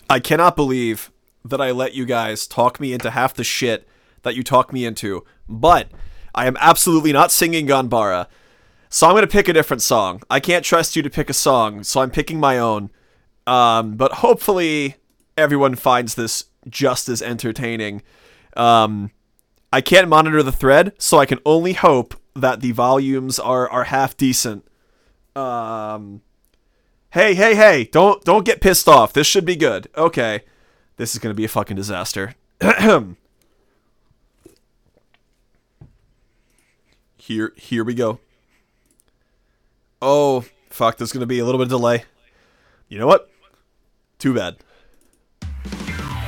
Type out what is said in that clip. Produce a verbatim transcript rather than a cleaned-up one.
I cannot believe that I let you guys talk me into half the shit that you talk me into, but I am absolutely not singing Ganbara, so I'm going to pick a different song. I can't trust you to pick a song, so I'm picking my own. Um, but hopefully everyone finds this just as entertaining. Um, I can't monitor the thread, so I can only hope that the volumes are, are half decent. Um, hey, hey, hey, don't don't get pissed off. This should be good. Okay. This is going to be a fucking disaster. here here we go. Oh, fuck, there's going to be a little bit of delay. You know what? Too bad.